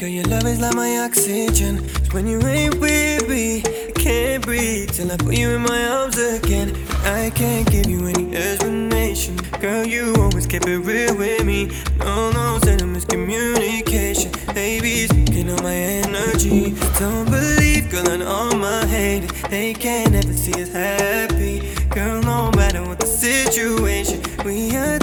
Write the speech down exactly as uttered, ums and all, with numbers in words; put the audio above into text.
Girl, your love is like my oxygen. 'Cause when you ain't with me, I can't breathe till I put you in my arms again. I can't give you any explanation. Girl, you always kept it real with me. No, no, send a miscommunication. Baby, speaking on my energy. Don't believe, girl, and all my haters, they can't ever see us happy. Girl, no matter what the situation, we are